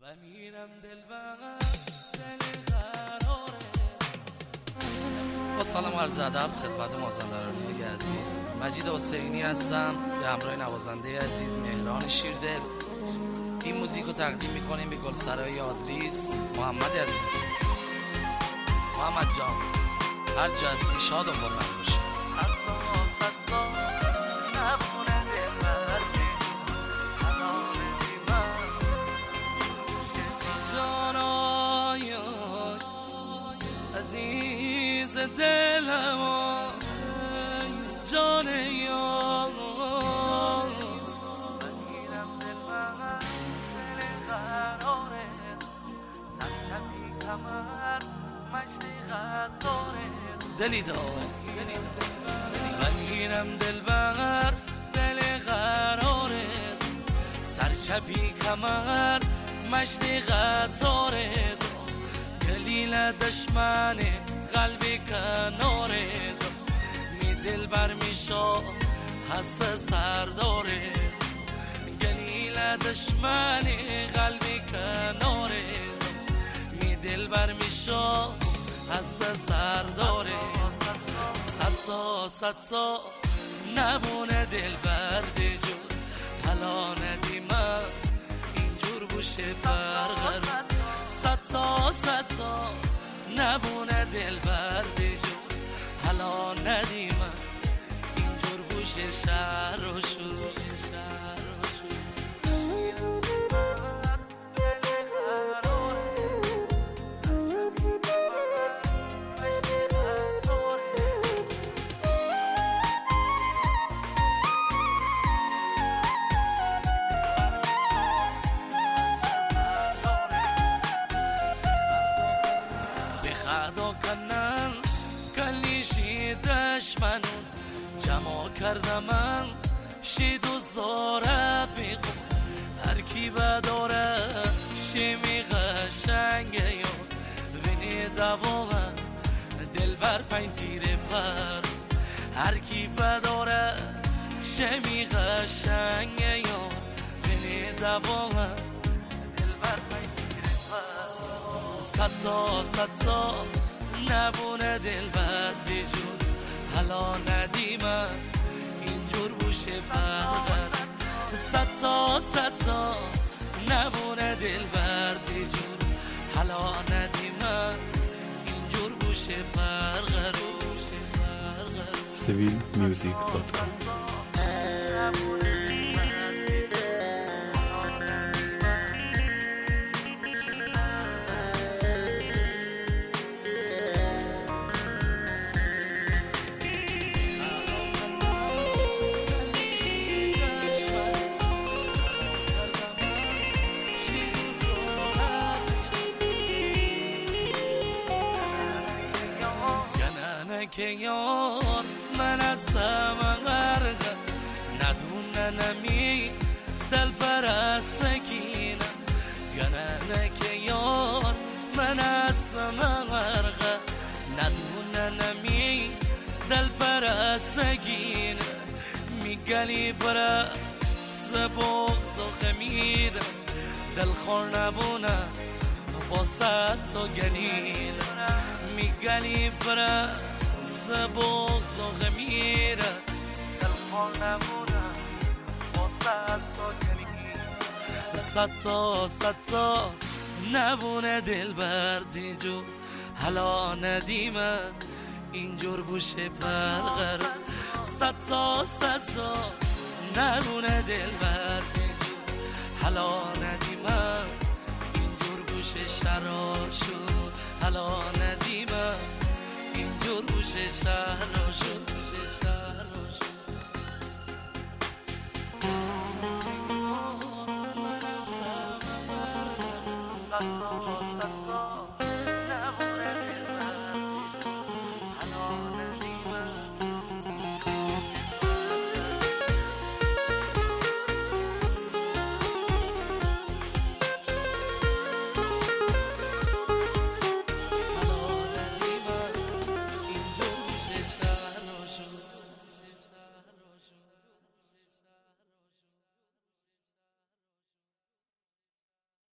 با سلام و عرض ادب خدمت مازندرانی عزیز، مجید حسینی هستم به همراه نوازنده عزیز مهران شیردل. این موزیک رو تقدیم میکنیم به گلسرای آدریس محمد عزیز. محمد جان هر جا هستی شاد و خرم باشی. جانای عزیز دلم جان یار بگیرم دل من دل قرارت سرچپی کمر مشتی غزارت دلی دار بگیرم دل بر دل قرارت سرچپی کمر مشتی غزارت گلیل دشمن قلبی کنارت می دل بر میشا حس سرداره گلیل دشمن قلبی کنارت می دل بر میشا حس سرداره صد تا نبونه دل برد جور حالا ندیمه اینجور بوشه فرغر صد تا نبونه دل برد جور حالا ندیمه اینجور بوشه شهر و شور خدا کنن کلیشی دشمنون جمع کردم من شید و زاره بیخون هر کی بداره شیمی قشنگه یون وینی دوامه دل بر پنج تیره پر هر کی بداره شیمی قشنگه یون وینی دوامه دل بر پنج تیره پر صد تا نبونه دل بردی جون حالا ندیمه اینجور بوشه فرغر صد تا نبونه دل بردی جون حالا ندیمه اینجور بوشه فرغر civilmusic.com که یار من هستم غرق ندونه نمی دل بر سکینه گنه که یار من هستم غرق ندونه نمی دل بر سکینه میگلی بر سبوز و خمیر دل خور نبونه با ست و گلیل میگلی بر سبوز و غمیره دل خور نبونه با ست و گلیل صد تا نبونه دل بردی جو حالا ندیمه اینجور بوشه فرغر صد تا نبونه دل بردی جو حالا ندیمه اینجور بوشه شراشو حالا ندیمه اینجور بوشه شراشو صد تا